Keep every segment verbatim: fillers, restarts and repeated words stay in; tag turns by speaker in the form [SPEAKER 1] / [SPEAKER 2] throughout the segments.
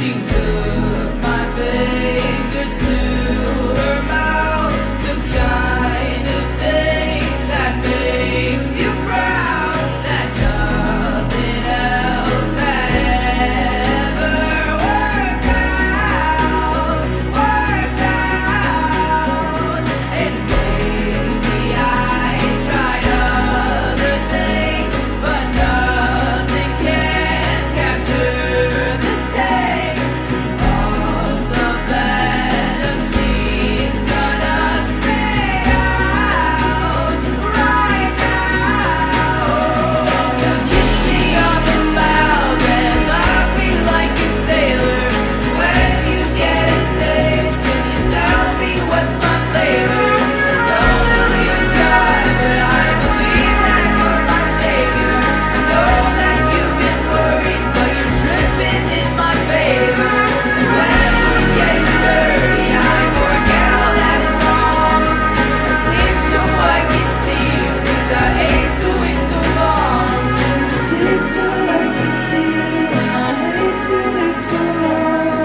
[SPEAKER 1] She took my fingers to her mouth, the kind of thing that makes you proud, that nothing else had ever worked out, worked out. And maybe I tried other things, but nothing can capture the sting of the venom she's gonna spit out right now. Kiss me on the mouth and love me like a sailor. When you get a taste, can you tell me what's my flavor? Don't believe in God, but I believe that you're my savior. I know that you've been worried, but you're tripping in my favor. When we're getting dirty, I forget all that is wrong. I sleep so I can see you, 'cause I hate to wait so long. I sleep so I can see you, and I hate to wait so long.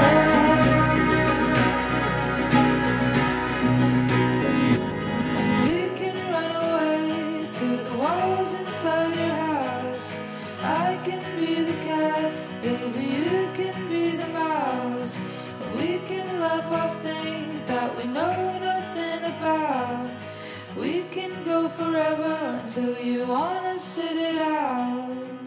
[SPEAKER 1] We can run away to the walls inside your house. I can be the cat, baby, you can be the mouse. We can laugh off things that we know nothing about. We can go forever until you wanna sit it out.